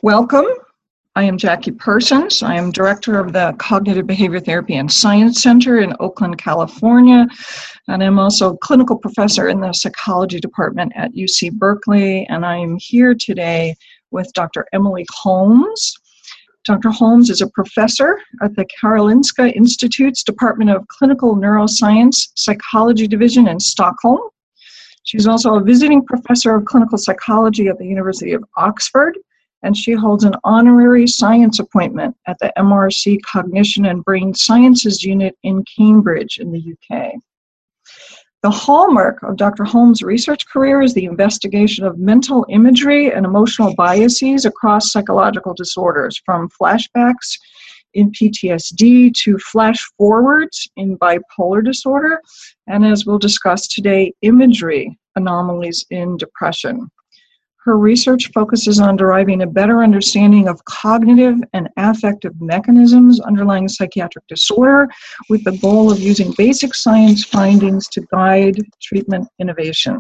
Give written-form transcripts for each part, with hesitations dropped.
Welcome. I am Jackie Persons. I am director of the Cognitive Behavior Therapy and Science Center in Oakland, California, and I'm also clinical professor in the psychology department at UC Berkeley, and I am here today with Dr. Emily Holmes. Dr. Holmes is a professor at the Karolinska Institute's Department of Clinical Neuroscience Psychology Division in Stockholm. She's also a visiting professor of clinical psychology at the University of Oxford, and she holds an honorary science appointment at the MRC Cognition and Brain Sciences Unit in Cambridge in the UK. The hallmark of Dr. Holmes' research career is the investigation of mental imagery and emotional biases across psychological disorders, from flashbacks in PTSD to flash forwards in bipolar disorder, and as we'll discuss today, imagery anomalies in depression. Her research focuses on deriving a better understanding of cognitive and affective mechanisms underlying psychiatric disorder, with the goal of using basic science findings to guide treatment innovation.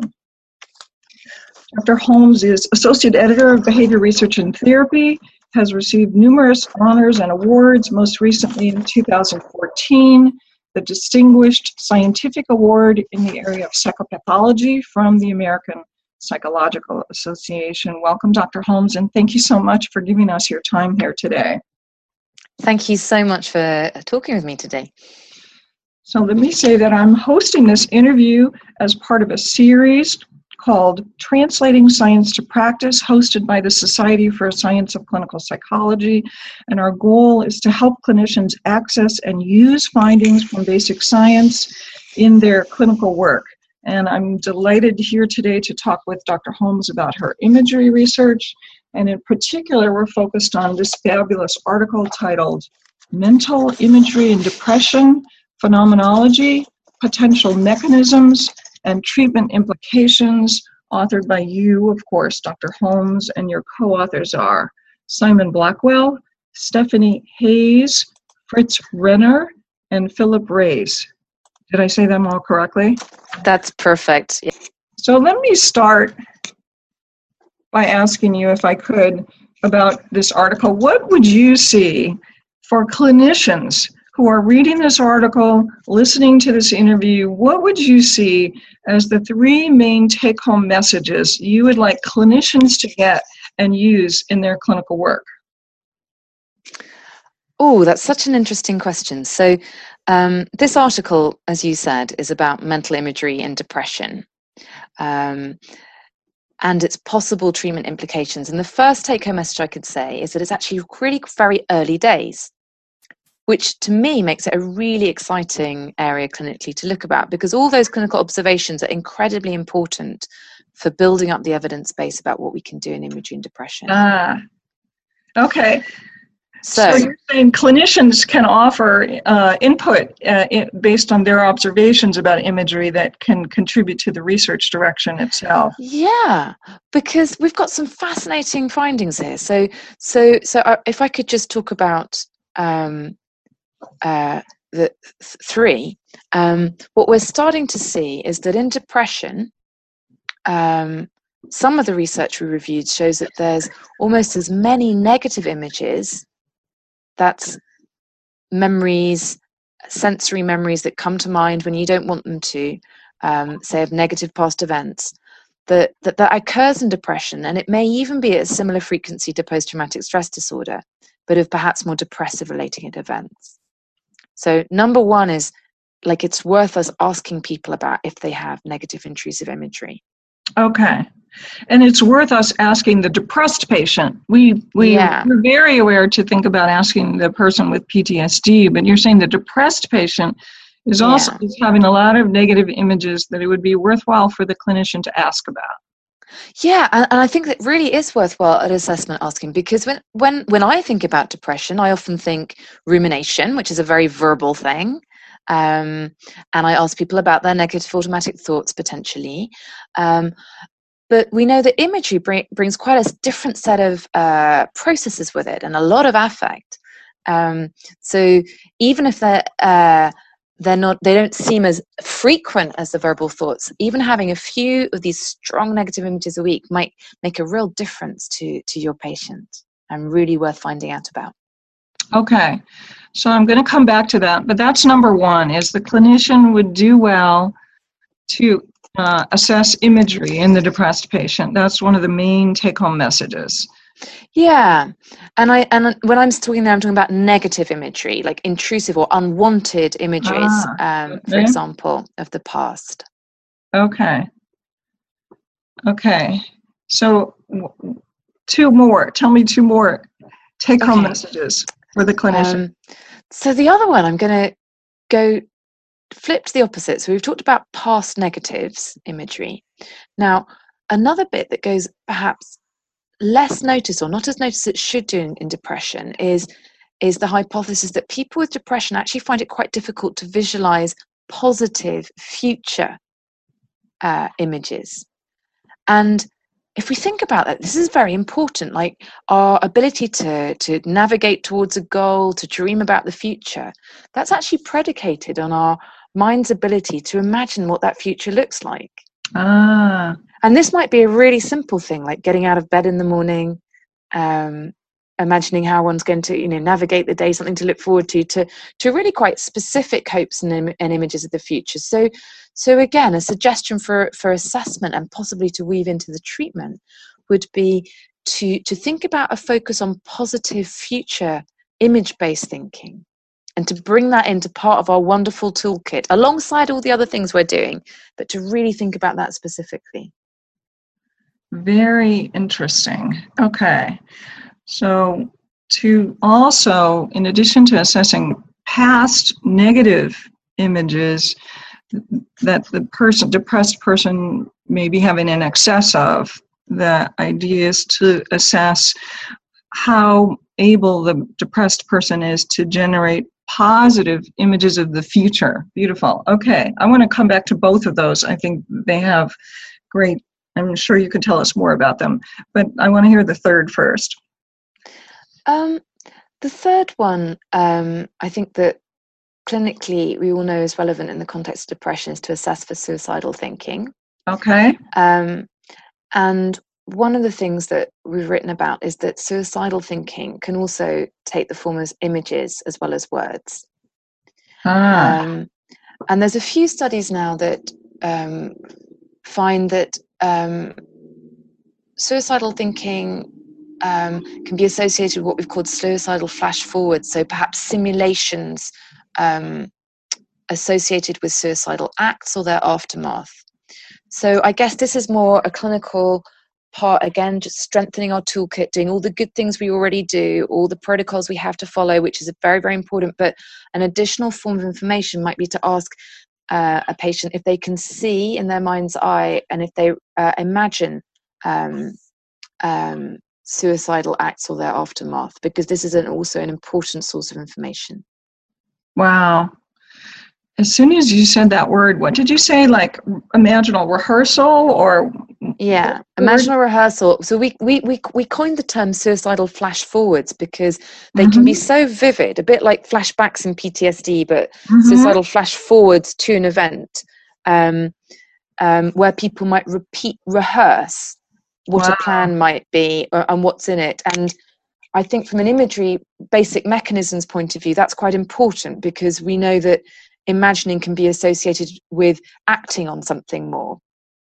Dr. Holmes is Associate Editor of Behavior Research and Therapy, has received numerous honors and awards, most recently in 2014, the Distinguished Scientific Award in the area of psychopathology from the American Psychological Association. Welcome, Dr. Holmes, and thank you so much for giving us your time here today. Thank you so much for talking with me today. So let me say that I'm hosting this interview as part of a series called Translating Science to Practice, hosted by the Society for Science of Clinical Psychology. And our goal is to help clinicians access and use findings from basic science in their clinical work. And I'm delighted here today to talk with Dr. Holmes about her imagery research. And in particular, we're focused on this fabulous article titled Mental Imagery in Depression, Phenomenology, Potential Mechanisms, and Treatment Implications, authored by you, of course, Dr. Holmes, and your co-authors are Simon Blackwell, Stephanie Hayes, Fritz Renner, and Philip Reyes. Did I say them all correctly? That's perfect. Yeah. So let me start by asking you, if I could, about this article. What would you see for clinicians who are reading this article, listening to this interview? What would you see as the three main take-home messages you would like clinicians to get and use in their clinical work? Oh, that's such an interesting question. So this article, as you said, is about mental imagery in depression and its possible treatment implications. And the first take-home message I could say is that it's actually really very early days, which to me makes it a really exciting area clinically to look about, because all those clinical observations are incredibly important for building up the evidence base about what we can do in imagery and depression. Okay. So you're saying clinicians can offer input based on their observations about imagery that can contribute to the research direction itself. Yeah, because we've got some fascinating findings here. So if I could just talk about the three, what we're starting to see is that in depression, some of the research we reviewed shows that there's almost as many negative images, that's memories, sensory memories that come to mind when you don't want them to, say of negative past events, that occurs in depression, and it may even be at a similar frequency to post-traumatic stress disorder, but of perhaps more depressive relating events. So number one is, like, it's worth us asking people about if they have negative intrusive imagery. Okay. And it's worth us asking the depressed patient. We're very aware to think about asking the person with PTSD, but you're saying the depressed patient is also having a lot of negative images that it would be worthwhile for the clinician to ask about. Yeah, and I think that really is worthwhile at assessment asking, because when I think about depression, I often think rumination, which is a very verbal thing. And I ask people about their negative automatic thoughts potentially. But we know that imagery brings quite a different set of processes with it, and a lot of affect. So even if they don't seem as frequent as the verbal thoughts, even having a few of these strong negative images a week might make a real difference to your patient. and really worth finding out about. Okay, so I'm going to come back to that, but that's number one, is the clinician would do well to assess imagery in the depressed patient. That's one of the main take-home messages. Yeah, and when I'm talking there, I'm talking about negative imagery, like intrusive or unwanted images, for Okay. example, of the past. Okay. So two more. Tell me two more take-home messages for the clinician. So the other one, I'm going to go flip to the opposite. So we've talked about past negatives imagery. Now, another bit that goes perhaps less noticed or not as noticed as it should do in depression is the hypothesis that people with depression actually find it quite difficult to visualize positive future images. And if we think about that, this is very important, like our ability to navigate towards a goal, to dream about the future, that's actually predicated on our mind's ability to imagine what that future looks like. And this might be a really simple thing, like getting out of bed in the morning, imagining how one's going to, navigate the day, something to look forward to really quite specific hopes and images of the future. So again, a suggestion for assessment and possibly to weave into the treatment would be to think about a focus on positive future image-based thinking, and to bring that into part of our wonderful toolkit alongside all the other things we're doing, but to really think about that specifically. Very interesting. Okay. So to also, in addition to assessing past negative images that the depressed person may be having in excess of, the idea is to assess how able the depressed person is to generate positive images of the future. Beautiful. Okay. I want to come back to both of those. I think they have great, I'm sure you can tell us more about them, but I want to hear the third first. The third one, I think that clinically we all know is relevant in the context of depression, is to assess for suicidal thinking. Okay. And one of the things that we've written about is that suicidal thinking can also take the form of images as well as words. And there's a few studies now that find that suicidal thinking can be associated with what we've called suicidal flash forwards, so perhaps simulations associated with suicidal acts or their aftermath. So I guess this is more a clinical part, again, just strengthening our toolkit, doing all the good things we already do, all the protocols we have to follow, which is very, very important. But an additional form of information might be to ask a patient if they can see in their mind's eye and if they imagine suicidal acts or their aftermath, because this is also an important source of information. Wow. As soon as you said that word, what did you say? Like imaginal rehearsal or? Yeah, imaginal rehearsal. So we coined the term suicidal flash forwards because they can be so vivid, a bit like flashbacks in PTSD, but suicidal flash forwards to an event where people might rehearse what a plan might be and what's in it. And I think from an imagery basic mechanisms point of view, that's quite important, because we know that imagining can be associated with acting on something more.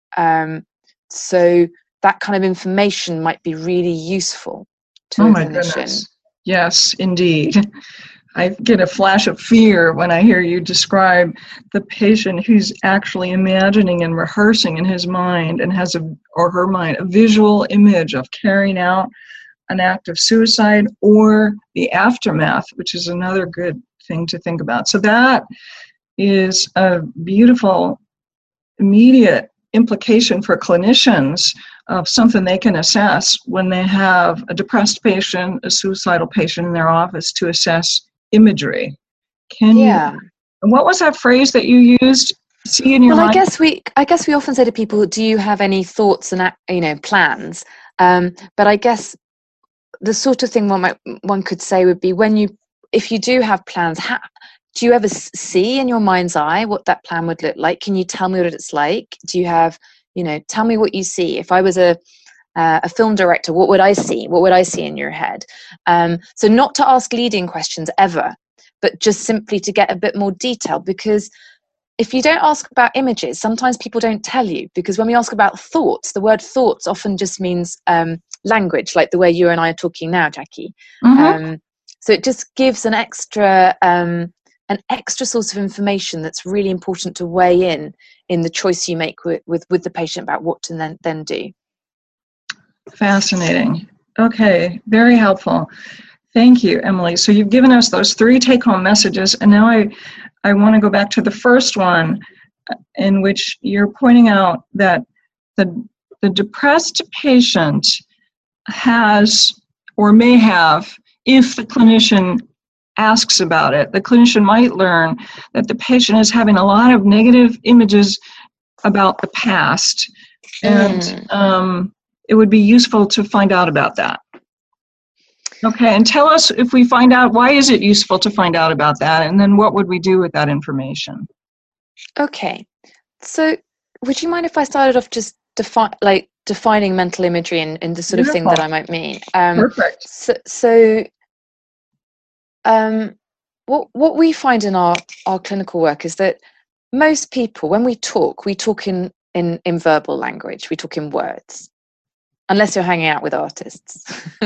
So that kind of information might be really useful to a clinician. Goodness. Yes, indeed. I get a flash of fear when I hear you describe the patient who's actually imagining and rehearsing in his mind and has or her mind a visual image of carrying out an act of suicide or the aftermath, which is another good thing to think about. So that is a beautiful immediate implication for clinicians of something they can assess when they have a depressed patient, a suicidal patient in their office, to assess imagery. What was that phrase that you used? See in your mind? I guess we often say to people, do you have any thoughts and plans? But I guess the sort of thing one could say would be, if you do have plans, do you ever see in your mind's eye what that plan would look like? Can you tell me what it's like? Do you have, tell me what you see. If I was an a film director, what would I see? What would I see in your head? So not to ask leading questions ever, but just simply to get a bit more detail, because if you don't ask about images, sometimes people don't tell you, because when we ask about thoughts, the word thoughts often just means language, like the way you and I are talking now, Jackie. Mm-hmm. So it just gives an extra source of information that's really important to weigh in the choice you make with the patient about what to then do. Fascinating. Okay, very helpful. Thank you, Emily. So you've given us those 3 take-home messages, and now I want to go back to the first one, in which you're pointing out that the depressed patient has, or may have, if the clinician asks about it, the clinician might learn that the patient is having a lot of negative images about the past, and it would be useful to find out about that. Okay, and tell us, if we find out, why is it useful to find out about that, and then what would we do with that information? Okay, so would you mind if I started off just defining mental imagery and the sort of thing that I might mean? Perfect. What we find in our clinical work is that most people, when we talk in verbal language, we talk in words, unless you're hanging out with artists,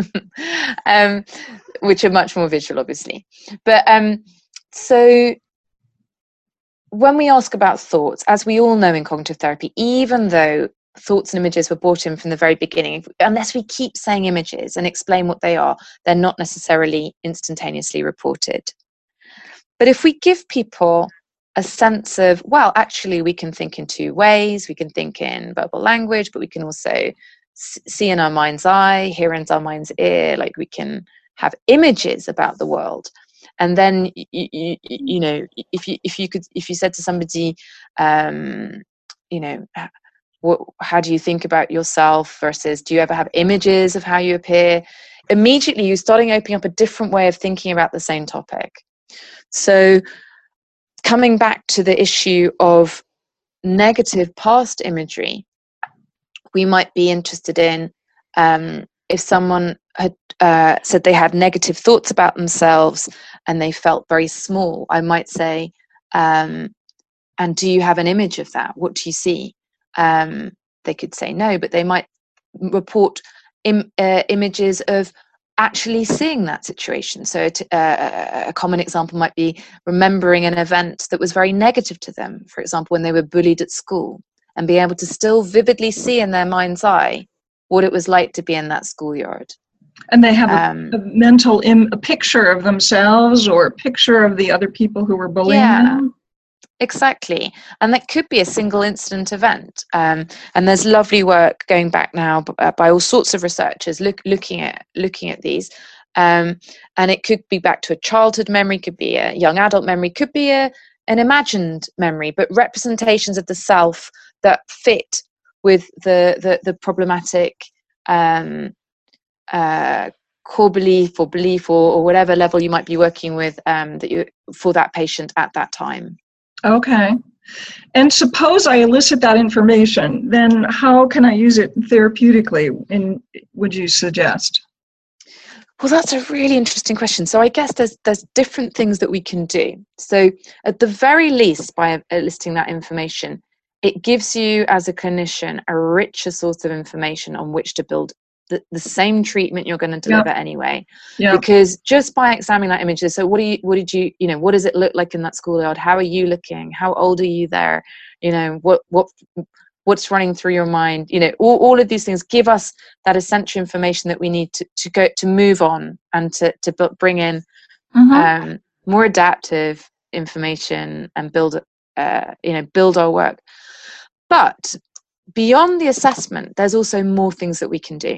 which are much more visual, obviously. But so when we ask about thoughts, as we all know in cognitive therapy, even though thoughts and images were brought in from the very beginning, unless we keep saying images and explain what they are, they're not necessarily instantaneously reported. But if we give people a sense of, well, actually we can think in 2 ways, we can think in verbal language, but we can also see in our mind's eye, hear in our mind's ear, like we can have images about the world. And then you know, if you said to somebody, you know, how do you think about yourself versus do you ever have images of how you appear, immediately you're starting opening up a different way of thinking about the same topic. So coming back to the issue of negative past imagery, we might be interested in if someone had said they had negative thoughts about themselves and they felt very small, I might say, and do you have an image of that? What do you see? They could say no, but they might report images of actually seeing that situation. So a common example might be remembering an event that was very negative to them, for example, when they were bullied at school, and being able to still vividly see in their mind's eye what it was like to be in that schoolyard. And they have a mental a picture of themselves or a picture of the other people who were bullying them. Exactly. And that could be a single incident event. And there's lovely work going back now by all sorts of researchers looking at these. And it could be back to a childhood memory, could be a young adult memory, could be an imagined memory, but representations of the self that fit with the problematic core belief or whatever level you might be working with for that patient at that time. Okay. And suppose I elicit that information, then how can I use it therapeutically, would you suggest? Well, that's a really interesting question. So I guess there's different things that we can do. So at the very least, by listing that information, it gives you as a clinician a richer source of information on which to build the same treatment you're going to deliver anyway. Because just by examining that image, so what does it look like in that schoolyard? How are you looking? How old are you there? What's running through your mind? All of these things give us that essential information that we need to move on and to bring in more adaptive information and build our work. But beyond the assessment, there's also more things that we can do.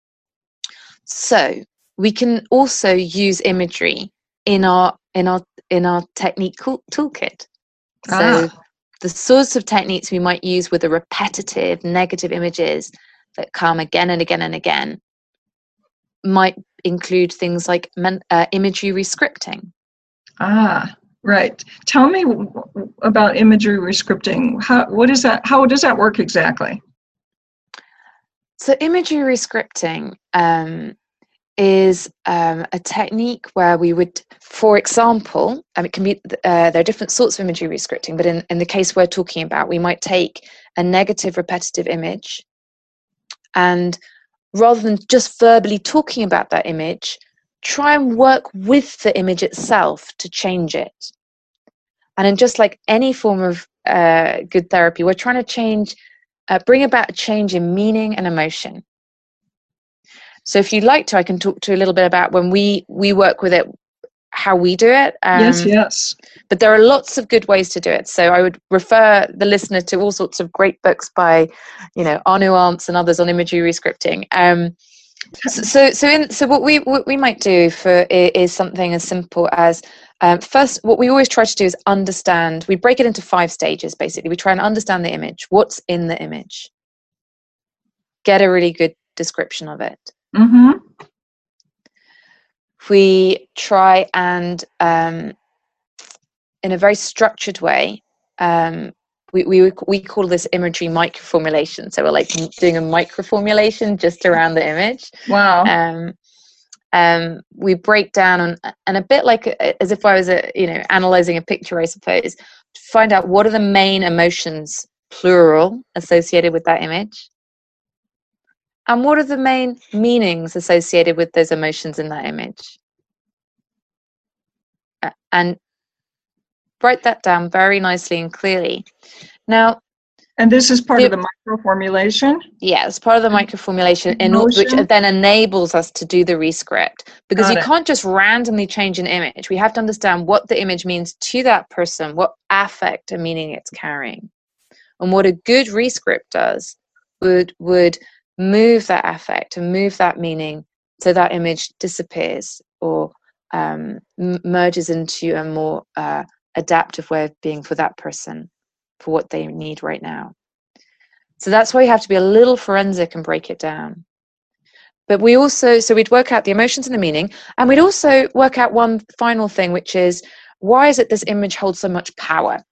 So we can also use imagery in our technique toolkit. So the sorts of techniques we might use with the repetitive negative images that come again and again and again might include things like imagery rescripting. Right. Tell me about imagery rescripting. How does that work exactly? So imagery rescripting is a technique where we would, for example, it can be there are different sorts of imagery rescripting, but in the case we're talking about, we might take a negative repetitive image, and rather than just verbally talking about that image, try and work with the image itself to change it. And in just like any form of good therapy, we're trying to bring about a change in meaning and emotion. So if you'd like to, I can talk to you a little bit about when we work with it, how we do it. Yes. But there are lots of good ways to do it. So I would refer the listener to all sorts of great books by, Anu Arntz and others on imagery rescripting. So what we might do is something as simple as first, what we always try to do is understand. We break it into 5 stages. Basically, we try and understand the image. What's in the image? Get a really good description of it. Mm-hmm. We try and in a very structured way, we call this imagery microformulation. So we're like doing a microformulation just around the image. Wow. We break down and a bit like as if I was analyzing a picture, I suppose, to find out what are the main emotions, plural, associated with that image, and what are the main meanings associated with those emotions in that image, and write that down very nicely and clearly. Now, and this is part of the microformulation? Yeah, it's part of the microformulation, which then enables us to do the rescript. Because you can't just randomly change an image. We have to understand what the image means to that person, what affect and meaning it's carrying. And what a good rescript does would move that affect and move that meaning so that image disappears or merges into a more adaptive way of being for that person, for what they need right now. So that's why you have to be a little forensic and break it down. But we'd work out the emotions and the meaning, and we'd also work out one final thing, which is, why is it this image holds so much power?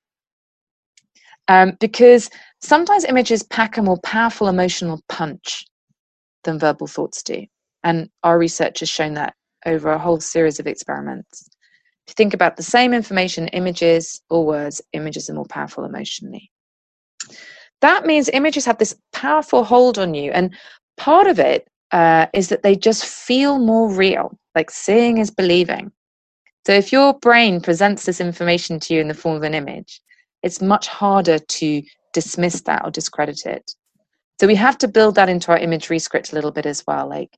Because sometimes images pack a more powerful emotional punch than verbal thoughts do. And our research has shown that over a whole series of experiments. If you think about the same information, images or words, images are more powerful emotionally. That means images have this powerful hold on you. And part of it is that they just feel more real, like seeing is believing. So if your brain presents this information to you in the form of an image, it's much harder to dismiss that or discredit it. So we have to build that into our image rescript a little bit as well. Like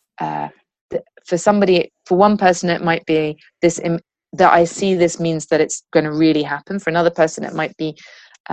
for one person, it might be this that I see this means that it's going to really happen. For another person, it might be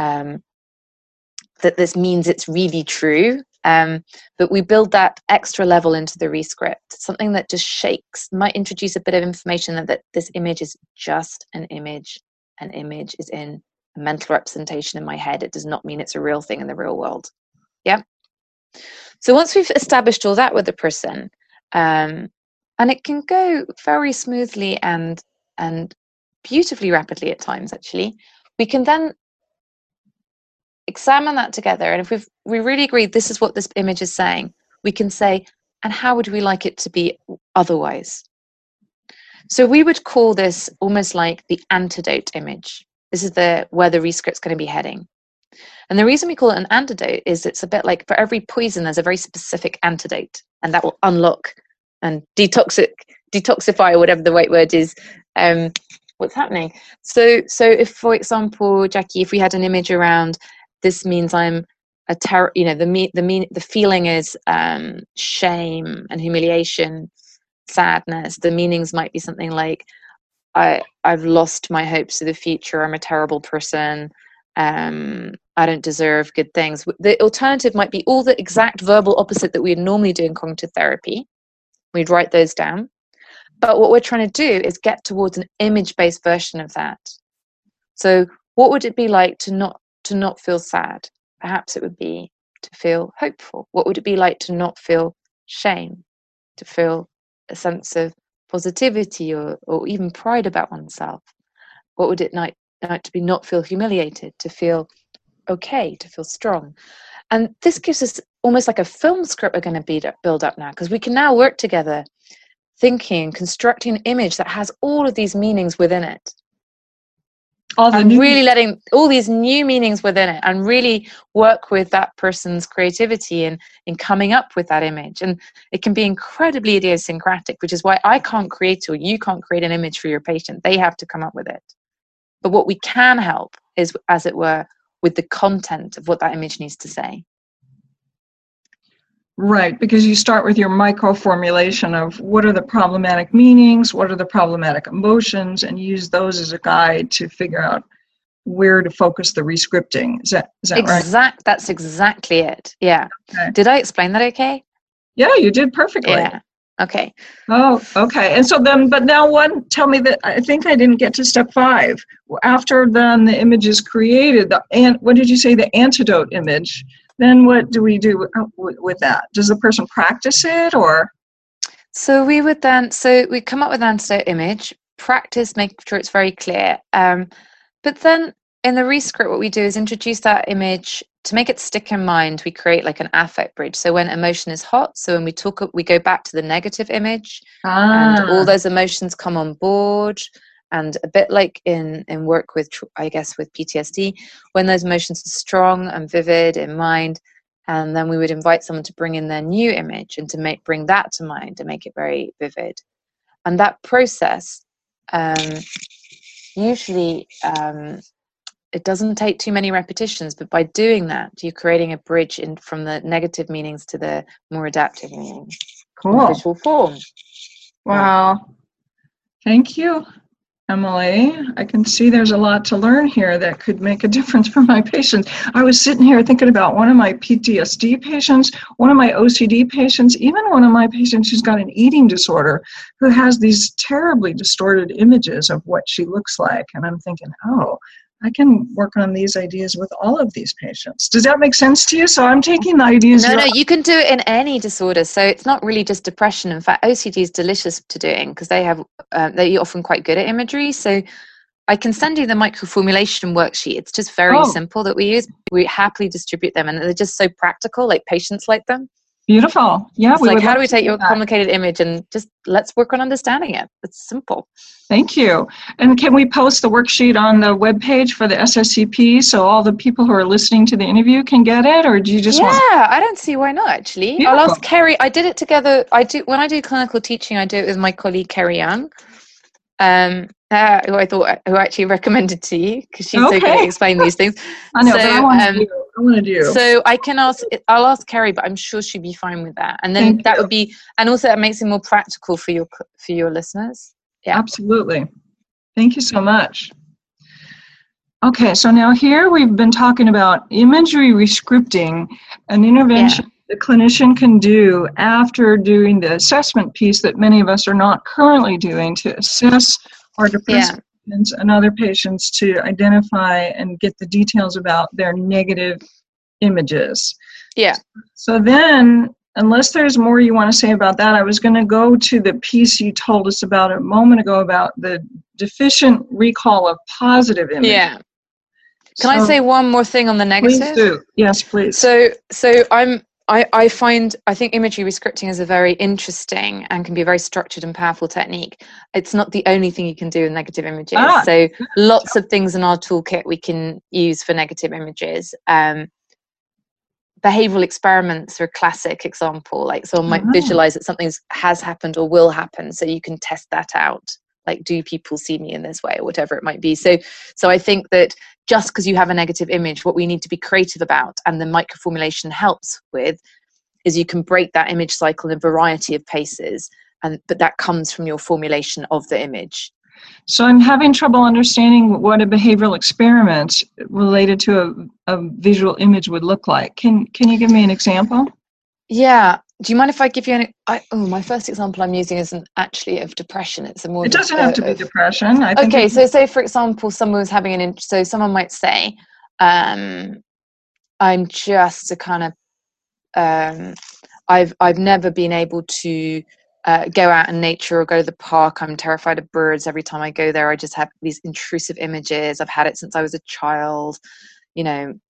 that this means it's really true. But we build that extra level into the rescript, something that just shakes, might introduce a bit of information that this image is just an image. An image is in a mental representation in my head. It does not mean it's a real thing in the real world. Yeah. So once we've established all that with the person, and it can go very smoothly and beautifully rapidly at times, actually, we can then examine that together. And if we really agree this is what this image is saying, we can say, and how would we like it to be otherwise? So we would call this almost like the antidote image. This is where the rescript's going to be heading. And the reason we call it an antidote is it's a bit like for every poison, there's a very specific antidote, and that will unlock and detoxify, whatever the right word is, what's happening. So if, for example, Jackie, if we had an image around, this means I'm a terror, the feeling is shame and humiliation, sadness. The meanings might be something like, I've lost my hopes of the future. I'm a terrible person. I don't deserve good things. The alternative might be all the exact verbal opposite that we'd normally do in cognitive therapy. We'd write those down. But what we're trying to do is get towards an image-based version of that. So what would it be like to not feel sad? Perhaps it would be to feel hopeful. What would it be like to not feel shame? To feel a sense of positivity or even pride about oneself? What would it like to be not feel humiliated? To feel okay, to feel strong? And this gives us almost like a film script we're going to build up now, because we can now work together thinking, constructing an image that has all of these meanings within it. And really letting all these new meanings within it, and really work with that person's creativity in coming up with that image. And it can be incredibly idiosyncratic, which is why I can't create, or you can't create an image for your patient. They have to come up with it. But what we can help is, as it were, with the content of what that image needs to say. Right, because you start with your micro formulation of what are the problematic meanings, what are the problematic emotions, and use those as a guide to figure out where to focus the rescripting. Is that right? That's exactly it. Yeah. Okay. Did I explain that okay? Yeah, you did perfectly. Yeah. Okay. Oh, okay. And so then, but now tell me that, I think I didn't get to step 5. After then the image is created, what did you say, the antidote image? Then what do we do with that? Does the person practice it, or? So we come up with an antidote image, practice, make sure it's very clear. But then in the rescript, what we do is introduce that image to make it stick in mind. We create like an affect bridge. So when emotion is hot, so when we go back to the negative image, and all those emotions come on board. And a bit like in work with, I guess, with PTSD, when those emotions are strong and vivid in mind, and then we would invite someone to bring in their new image and to bring that to mind and make it very vivid. And that process, usually it doesn't take too many repetitions, but by doing that, you're creating a bridge from the negative meanings to the more adaptive meanings. Cool. In visual form. Wow. Thank you, Emily. I can see there's a lot to learn here that could make a difference for my patients. I was sitting here thinking about one of my PTSD patients, one of my OCD patients, even one of my patients who's got an eating disorder, who has these terribly distorted images of what she looks like. And I'm thinking, oh, I can work on these ideas with all of these patients. Does that make sense to you? So I'm taking the ideas. No, you can do it in any disorder. So it's not really just depression. In fact, OCD is delicious to doing because they're often quite good at imagery. So I can send you the microformulation worksheet. It's just very simple that we use. We happily distribute them, and they're just so practical. Like patients like them. Beautiful. Yeah. It's like, how do we take your complicated image and just let's work on understanding it? It's simple. Thank you. And can we post the worksheet on the webpage for the SSCP so all the people who are listening to the interview can get it, or do you just want? Yeah, I don't see why not, actually. Beautiful. I'll ask Kerry. I did it together. When I do clinical teaching, I do it with my colleague Kerry Young, who actually recommended to you because she's so good at explaining these things. I know, but I want to do. So I'll ask Kerry, but I'm sure she'd be fine with that. And then would be, and also it makes it more practical for your listeners. Yeah. Absolutely. Thank you so much. Okay, so now here we've been talking about imagery rescripting, an intervention the clinician can do after doing the assessment piece that many of us are not currently doing to assess our depressed patients and other patients to identify and get the details about their negative images. Yeah. So then, unless there's more you want to say about that, I was going to go to the piece you told us about a moment ago about the deficient recall of positive images. Yeah. Can I say one more thing on the negative? Please do. Yes, please. So I think imagery rescripting is a very interesting and can be a very structured and powerful technique. It's not the only thing you can do with negative images. So lots of things in our toolkit we can use for negative images. Behavioral experiments are a classic example. Like someone might visualize that something has happened or will happen, so you can test that out. Like, do people see me in this way, or whatever it might be. So I think that just because you have a negative image, what we need to be creative about, and the microformulation helps with, is you can break that image cycle in a variety of paces, but that comes from your formulation of the image. So I'm having trouble understanding what a behavioral experiment related to a visual image would look like. Can you give me an example? Yeah. Do you mind if I give you my first example I'm using isn't actually of depression. It's a more. It doesn't have to be depression. I think okay. So say, for example, someone was having so someone might say, I'm just a kind of, I've never been able to go out in nature or go to the park. I'm terrified of birds. Every time I go there, I just have these intrusive images. I've had it since I was a child. You know,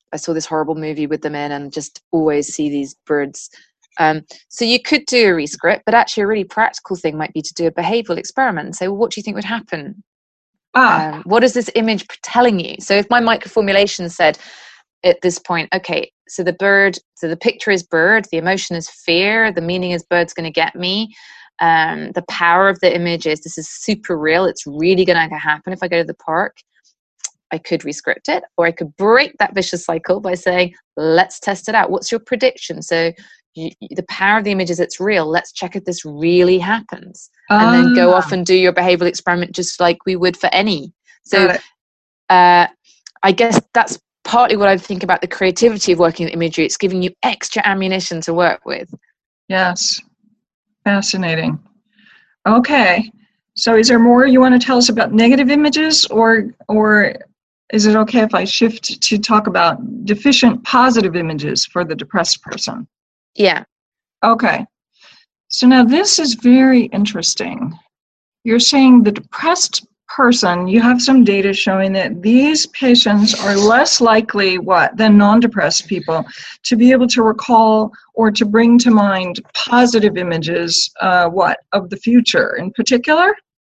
I saw this horrible movie with them in, and just always see these birds. So you could do a rescript, but actually a really practical thing might be to do a behavioral experiment and say, well, what do you think would happen? What is this image telling you? So if my microformulation said at this point, okay, so the picture is bird, the emotion is fear, the meaning is bird's going to get me. The power of the image is this is super real. It's really going to happen if I go to the park. I could rescript it, or I could break that vicious cycle by saying, let's test it out. What's your prediction? So the power of the image is it's real. Let's check if this really happens. And then go off and do your behavioral experiment just like we would for any. So I guess that's partly what I think about the creativity of working with imagery. It's giving you extra ammunition to work with. Yes. Fascinating. Okay. So is there more you want to tell us about negative images, or is it okay if I shift to talk about deficient positive images for the depressed person? Yeah. Okay. So now this is very interesting. You're saying the depressed person, you have some data showing that these patients are less likely than non-depressed people to be able to recall or to bring to mind positive images of the future in particular?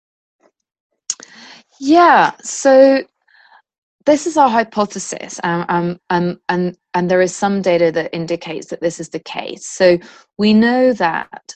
Yeah. So this is our hypothesis, and there is some data that indicates that this is the case. So we know that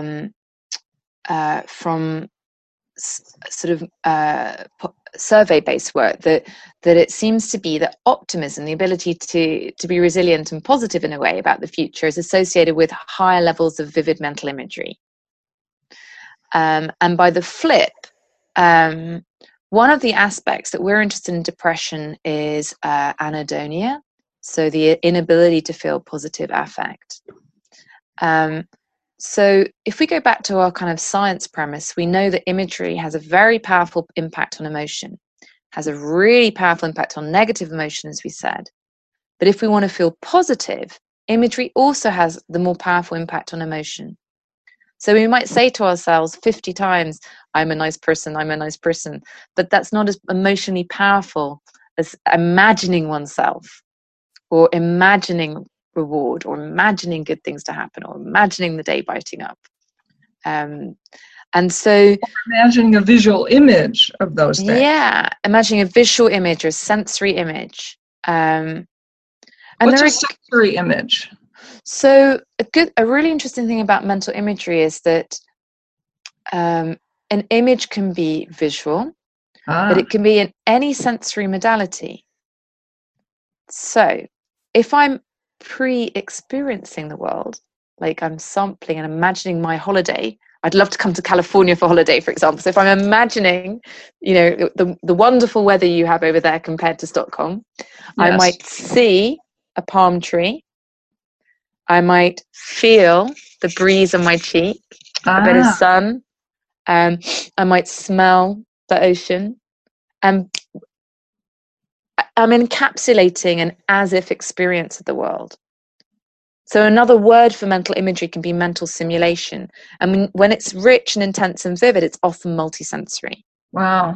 from sort of survey-based work that it seems to be that optimism, the ability to be resilient and positive in a way about the future, is associated with higher levels of vivid mental imagery. And by the flip, one of the aspects that we're interested in depression is anhedonia, so the inability to feel positive affect. So if we go back to our kind of science premise, we know that imagery has a very powerful impact on emotion, has a really powerful impact on negative emotion, as we said. But if we want to feel positive, imagery also has the more powerful impact on emotion. So we might say to ourselves 50 times, I'm a nice person, I'm a nice person, but that's not as emotionally powerful as imagining oneself, or imagining reward, or imagining good things to happen, or imagining the day biting up. And so imagining a visual image of those things. Yeah, imagining a visual image or a sensory image. And what's a sensory image? So a really interesting thing about mental imagery is that an image can be visual, but it can be in any sensory modality. So if I'm pre-experiencing the world, like I'm sampling and imagining my holiday, I'd love to come to California for holiday, for example. So if I'm imagining, the wonderful weather you have over there compared to Stockholm, yes. I might see a palm tree. I might feel the breeze on my cheek, a bit of sun. I might smell the ocean. And I'm encapsulating an as-if experience of the world. So another word for mental imagery can be mental simulation. And when it's rich and intense and vivid, it's often multisensory. Wow.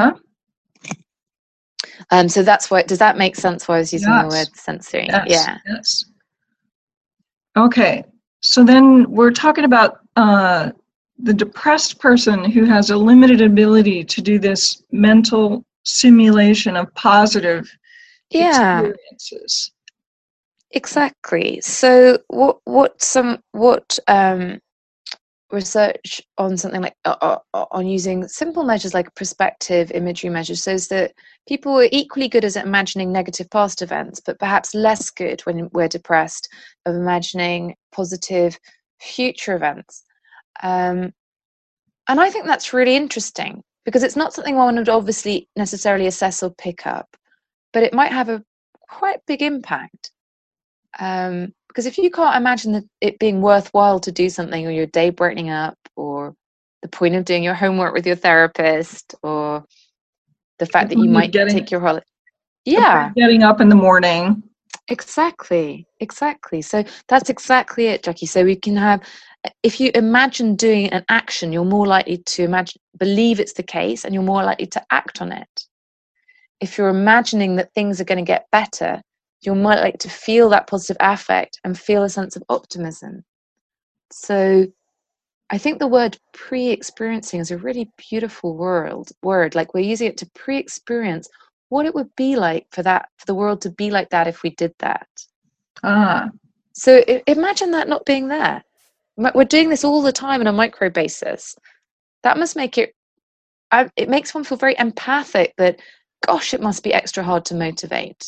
So that's why, does that make sense why I was using the word sensory? Yes. Okay. So then we're talking about the depressed person who has a limited ability to do this mental simulation of positive experiences. Exactly. So what research on something like on using simple measures like perspective imagery measures shows that people are equally good as imagining negative past events, but perhaps less good when we're depressed of imagining positive future events. And I think that's really interesting because it's not something one would obviously necessarily assess or pick up, but it might have a quite big impact. Because if you can't imagine it being worthwhile to do something, or your day brightening up, or the point of doing your homework with your therapist, or the fact that you might take your holiday. Yeah. Getting up in the morning. Exactly. So that's exactly it, Jackie. So we can have, if you imagine doing an action, you're more likely to believe it's the case, and you're more likely to act on it. If you're imagining that things are going to get better, you're more likely to feel that positive affect and feel a sense of optimism. So I think the word pre-experiencing is a really beautiful word. Like, we're using it to pre-experience what it would be like for the world to be like that if we did that. So imagine that not being there. We're doing this all the time on a micro basis. That must make it makes one feel very empathic that, gosh, it must be extra hard to motivate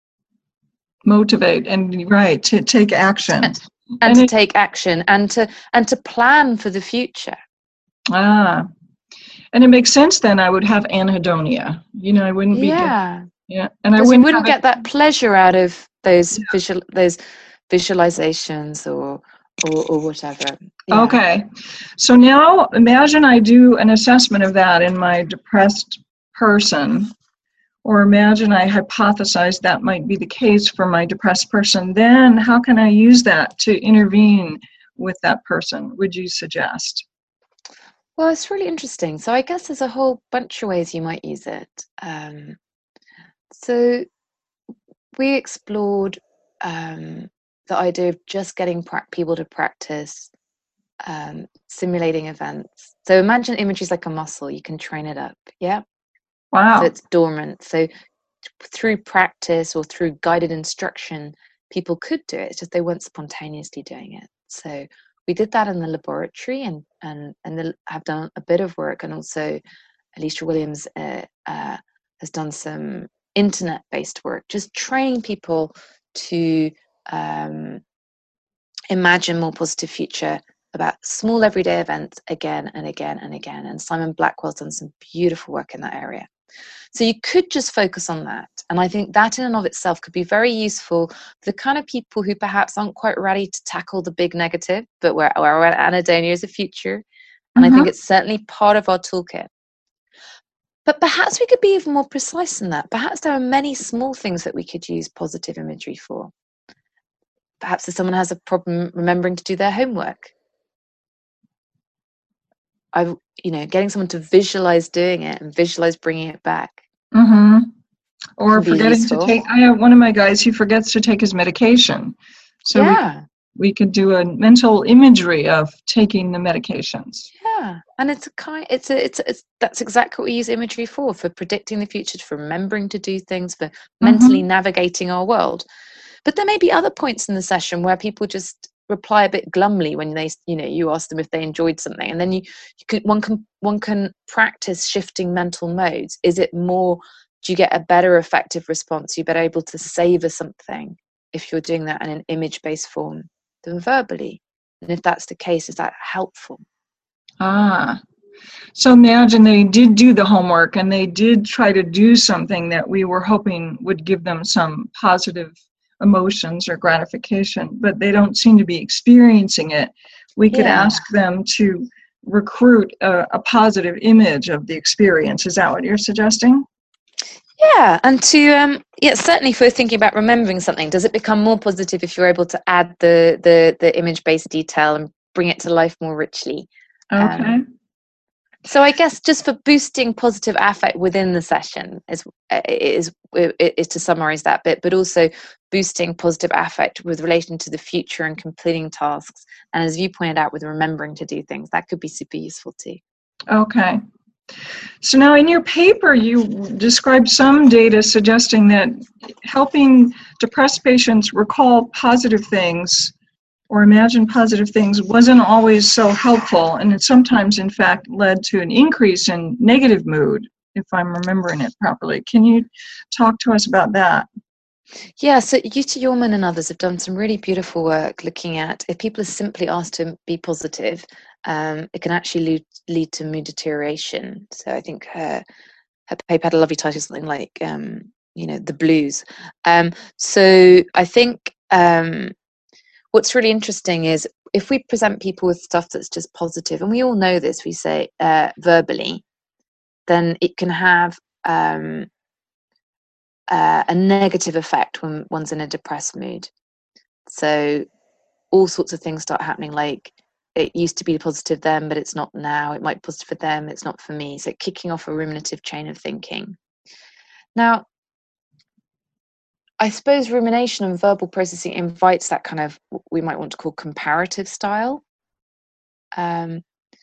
and right, to take action. And to take action and to plan for the future. And it makes sense then I would have anhedonia. I wouldn't be and I wouldn't get that pleasure out of those visualizations or whatever. Yeah. Okay. So now imagine I do an assessment of that in my depressed person, or imagine I hypothesize that might be the case for my depressed person. Then how can I use that to intervene with that person, would you suggest? Well, it's really interesting. So I guess there's a whole bunch of ways you might use it. So we explored the idea of just getting people to practice simulating events. So imagine imagery is like a muscle. You can train it up. Yeah. Wow. So it's dormant. So through practice or through guided instruction, people could do it. It's just they weren't spontaneously doing it. So we did that in the laboratory and have done a bit of work. And also Alicia Williams has done some internet-based work, just training people to imagine more positive future about small everyday events again and again and again. And Simon Blackwell's done some beautiful work in that area. So you could just focus on that. And I think that in and of itself could be very useful for the kind of people who perhaps aren't quite ready to tackle the big negative, but where anhedonia is a future. And I think it's certainly part of our toolkit. But perhaps we could be even more precise than that. Perhaps there are many small things that we could use positive imagery for. Perhaps if someone has a problem remembering to do their homework, getting someone to visualize doing it and visualize bringing it back. Or forgetting to take, I have one of my guys, he forgets to take his medication. So we could do a mental imagery of taking the medications. Yeah, and that's exactly what we use imagery for predicting the future, for remembering to do things, for mentally navigating our world. But there may be other points in the session where people just reply a bit glumly when they, you ask them if they enjoyed something, and then one can practice shifting mental modes. Is it more? Do you get a better effective response? You're better able to savor something if you're doing that in an image-based form than verbally. And if that's the case, is that helpful? So imagine they did do the homework and they did try to do something that we were hoping would give them some positive emotions or gratification, but they don't seem to be experiencing it. We could ask them to recruit a positive image of the experience. Is that what you're suggesting? Yeah, and to certainly if we're thinking about remembering something, does it become more positive if you're able to add the image-based detail and bring it to life more richly? Okay. So I guess just for boosting positive affect within the session is to summarize that bit, but also boosting positive affect with relation to the future and completing tasks. And as you pointed out, with remembering to do things, that could be super useful too. Okay. So now in your paper, you described some data suggesting that helping depressed patients recall positive things or imagine positive things wasn't always so helpful, and it sometimes, in fact, led to an increase in negative mood, if I'm remembering it properly. Can you talk to us about that? Yeah, so Jutta Jorman and others have done some really beautiful work looking at if people are simply asked to be positive, it can actually lead to mood deterioration. So I think her paper had a lovely title, something like, the blues. So I think what's really interesting is if we present people with stuff that's just positive, and we all know this, we say verbally, then it can have a negative effect when one's in a depressed mood. So all sorts of things start happening, like it used to be positive then, but it's not now. It might be positive for them, it's not for me. So kicking off a ruminative chain of thinking. Now, I suppose rumination and verbal processing invites that kind of, what we might want to call comparative style. And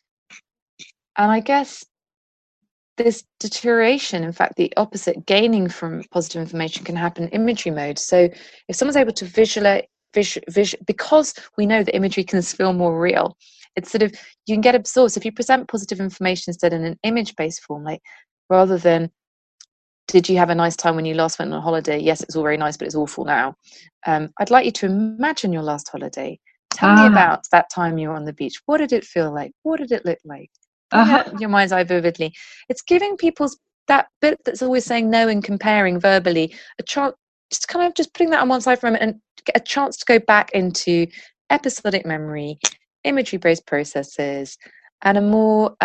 I guess this deterioration, in fact, the opposite, gaining from positive information, can happen in imagery mode. So if someone's able to visualize, because we know that imagery can feel more real, it's sort of, you can get absorbed. So if you present positive information instead in an image-based form, like rather than, did you have a nice time when you last went on a holiday? Yes, it's all very nice, but it's awful now. I'd like you to imagine your last holiday. Tell me about that time you were on the beach. What did it feel like? What did it look like? Bring up your mind's eye vividly. It's giving people that bit that's always saying no and comparing verbally a chance, just kind of just putting that on one side for a moment and get a chance to go back into episodic memory, imagery-based processes, and a more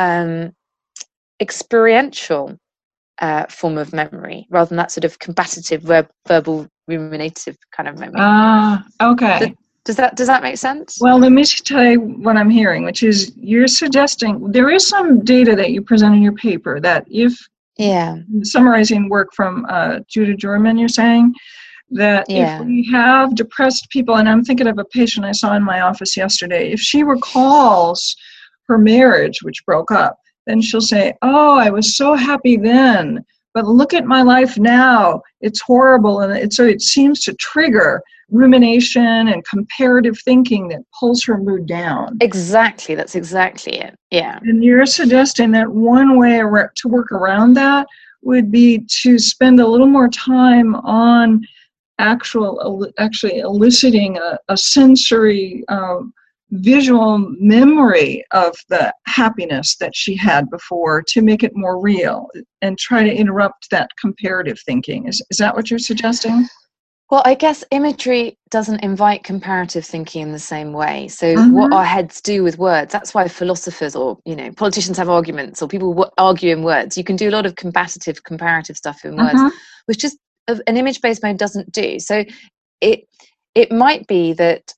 experiential form of memory, rather than that sort of combative verbal ruminative kind of memory. Okay. Does that make sense? Well, let me tell you what I'm hearing, which is you're suggesting there is some data that you present in your paper that if summarizing work from Judah Jorman, you're saying that if we have depressed people, and I'm thinking of a patient I saw in my office yesterday, if she recalls her marriage, which broke up, then she'll say, oh, I was so happy then, but look at my life now. It's horrible. And so it seems to trigger rumination and comparative thinking that pulls her mood down. Exactly. That's exactly it. Yeah. And you're suggesting that one way to work around that would be to spend a little more time on actually eliciting a sensory visual memory of the happiness that she had before to make it more real and try to interrupt that comparative thinking. Is that what you're suggesting? Well, I guess imagery doesn't invite comparative thinking in the same way. So what our heads do with words, that's why philosophers or, politicians have arguments, or people argue in words. You can do a lot of combative, comparative stuff in words, which just an image-based mode doesn't do. So it might be that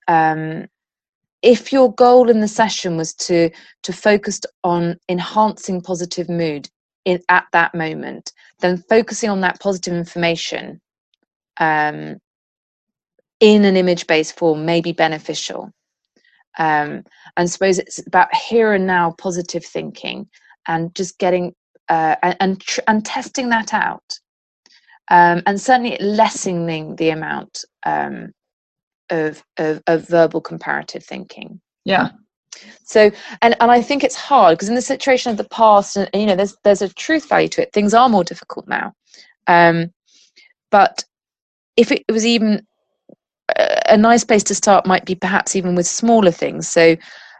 if your goal in the session was to focus on enhancing positive mood at that moment, then focusing on that positive information in an image-based form may be beneficial. And suppose it's about here and now positive thinking and just getting and testing that out, and certainly lessening the amount of verbal comparative thinking. Yeah. So and I think it's hard because in the situation of the past, and there's a truth value to it. Things are more difficult now, but if it was even a nice place to start, might be perhaps even with smaller things. So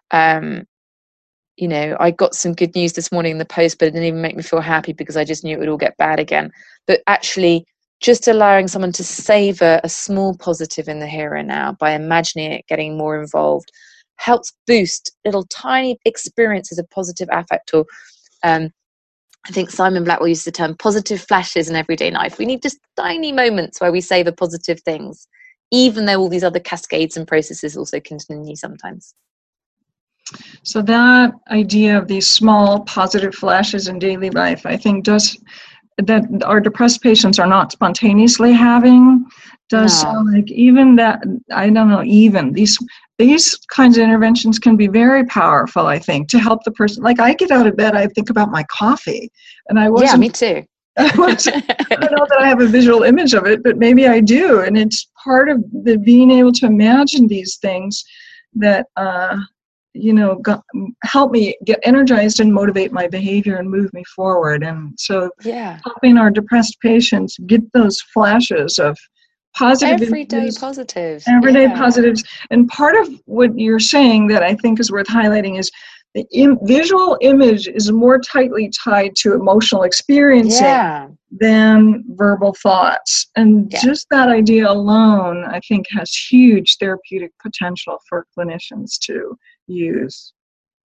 I got some good news this morning in the post, but it didn't even make me feel happy because I just knew it would all get bad again. But actually just allowing someone to savor a small positive in the here and now by imagining it, getting more involved, helps boost little tiny experiences of positive affect. Or I think Simon Blackwell used the term positive flashes in everyday life. We need just tiny moments where we savor positive things, even though all these other cascades and processes also continue sometimes. So that idea of these small positive flashes in daily life, I think that our depressed patients are not spontaneously having does sound like even that, I don't know, even these kinds of interventions can be very powerful, I think, to help the person. Like I get out of bed, I think about my coffee, and I wasn't. Yeah, me too. I don't know that I have a visual image of it, but maybe I do. And it's part of the being able to imagine these things that, help me get energized and motivate my behavior and move me forward. And so helping our depressed patients get those flashes of positive everyday positives. Everyday positives. And part of what you're saying that I think is worth highlighting is the visual image is more tightly tied to emotional experiencing than verbal thoughts. And just that idea alone, I think, has huge therapeutic potential for clinicians to use.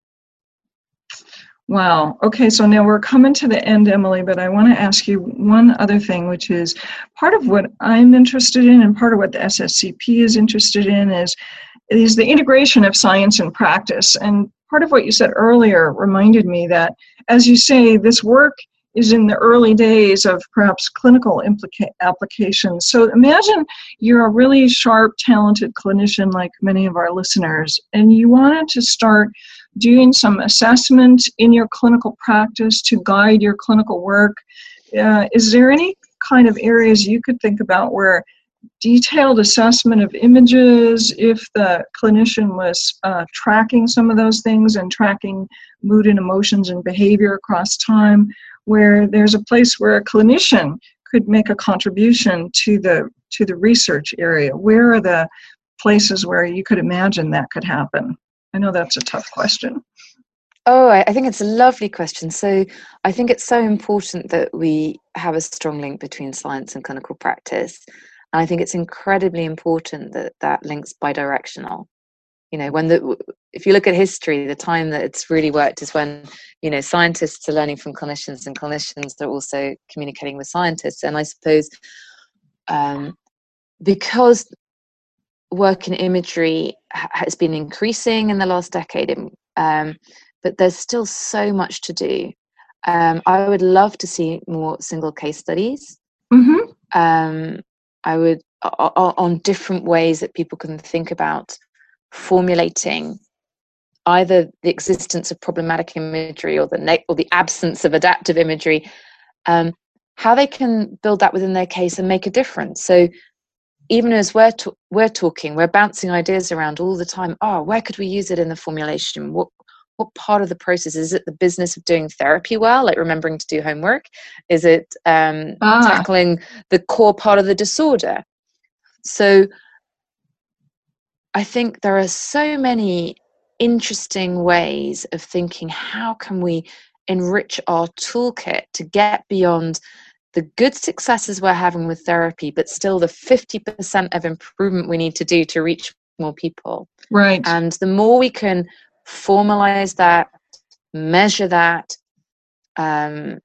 Wow. Okay, so now we're coming to the end, Emily, but I want to ask you one other thing, which is part of what I'm interested in and part of what the SSCP is interested in is the integration of science and practice. And part of what you said earlier reminded me that, as you say, this work is in the early days of perhaps clinical applications. So imagine you're a really sharp, talented clinician like many of our listeners, and you wanted to start doing some assessment in your clinical practice to guide your clinical work. Is there any kind of areas you could think about where detailed assessment of images, if the clinician was tracking some of those things and tracking mood and emotions and behavior across time, where there's a place where a clinician could make a contribution to the research area? Where are the places where you could imagine that could happen? I know that's a tough question. Oh, I think it's a lovely question. So I think it's so important that we have a strong link between science and clinical practice. And I think it's incredibly important that that link's bidirectional. You know, if you look at history, the time that it's really worked is when, you know, scientists are learning from clinicians and clinicians are also communicating with scientists. And I suppose because work in imagery has been increasing in the last decade, but there's still so much to do. I would love to see more single case studies. Mm-hmm. I would on different ways that people can think about formulating either the existence of problematic imagery or the absence of adaptive imagery, how they can build that within their case and make a difference. So even as we're talking, we're bouncing ideas around all the time. Oh, where could we use it in the formulation? What part of the process? Is it the business of doing therapy well, like remembering to do homework? Is it tackling the core part of the disorder? So I think there are so many interesting ways of thinking, how can we enrich our toolkit to get beyond the good successes we're having with therapy, but still the 50% of improvement we need to do to reach more people. Right. And the more we can formalize that, measure that, have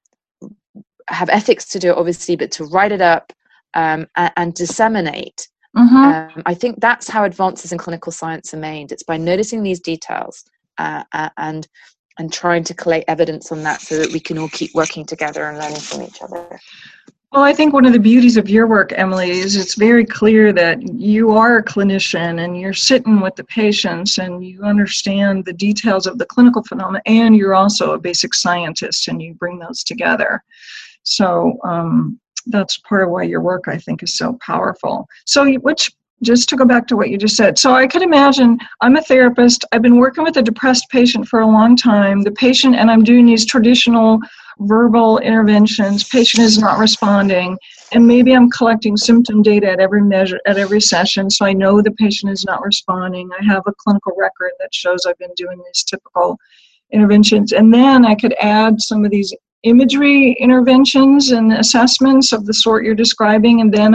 ethics to do it, obviously, but to write it up and disseminate. Mm-hmm. I think that's how advances in clinical science are made. It's by noticing these details and trying to collate evidence on that so that we can all keep working together and learning from each other. Well, I think one of the beauties of your work, Emily, is it's very clear that you are a clinician and you're sitting with the patients and you understand the details of the clinical phenomena, and you're also a basic scientist and you bring those together. So that's part of why your work, I think, is so powerful. So just to go back to what you just said, so I could imagine I'm a therapist. I've been working with a depressed patient for a long time. The patient, and I'm doing these traditional verbal interventions. Patient is not responding, and maybe I'm collecting symptom data at every session, so I know the patient is not responding. I have a clinical record that shows I've been doing these typical interventions, and then I could add some of these imagery interventions and assessments of the sort you're describing, and then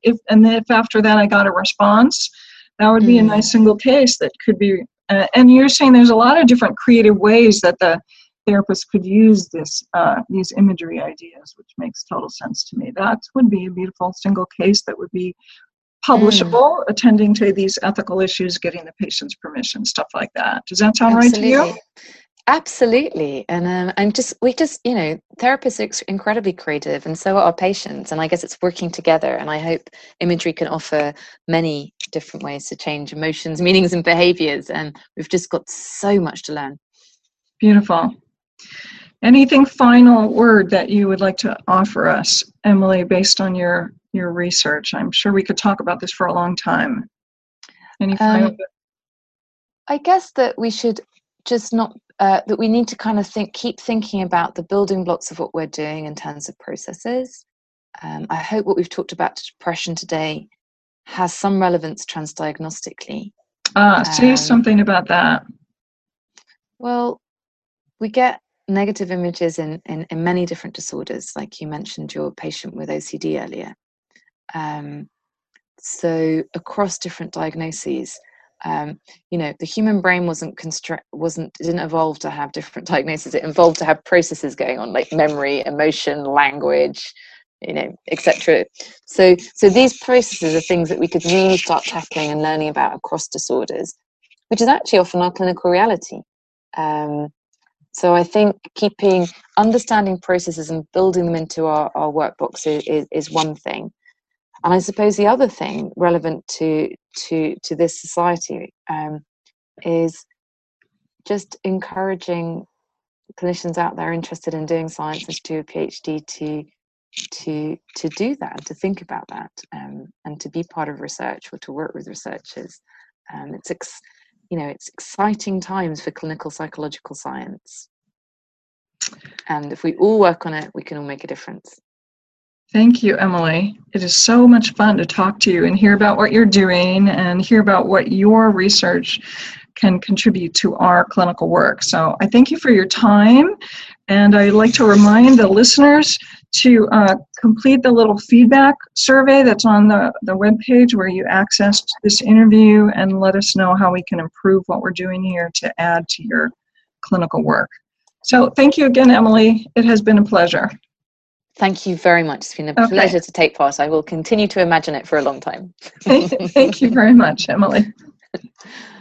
if after that I got a response, that would be a nice single case that could be. And you're saying there's a lot of different creative ways that the therapist could use these imagery ideas, which makes total sense to me. That would be a beautiful single case that would be publishable, attending to these ethical issues, getting the patient's permission, stuff like that. Does that sound right to you? Absolutely. And we just, you know, therapists are incredibly creative, and so are our patients. And I guess it's working together. And I hope imagery can offer many different ways to change emotions, meanings, and behaviors. And we've just got so much to learn. Beautiful. Anything final word that you would like to offer us, Emily, based on your research? I'm sure we could talk about this for a long time. Any final? I guess that we should just not, that we need to kind of keep thinking about the building blocks of what we're doing in terms of processes. I hope what we've talked about depression today has some relevance transdiagnostically. Say something about that. Well, we get negative images in many different disorders, like you mentioned your patient with OCD earlier. So across different diagnoses, you know, the human brain didn't evolve to have different diagnoses. It evolved to have processes going on, like memory, emotion, language, you know, etc. So these processes are things that we could really start tackling and learning about across disorders, which is actually often our clinical reality. So I think understanding processes and building them into our workbooks is one thing. And I suppose the other thing relevant to this society is just encouraging clinicians out there interested in doing science and to do a PhD to do that, to think about that, and to be part of research or to work with researchers. It's exciting times for clinical psychological science, and if we all work on it, we can all make a difference. Thank you, Emily. It is so much fun to talk to you and hear about what you're doing and hear about what your research can contribute to our clinical work. So I thank you for your time, and I'd like to remind the listeners to complete the little feedback survey that's on the webpage where you accessed this interview, and let us know how we can improve what we're doing here to add to your clinical work. So thank you again, Emily. It has been a pleasure. Thank you very much. It's been a pleasure to take part. I will continue to imagine it for a long time. Thank you very much, Emily.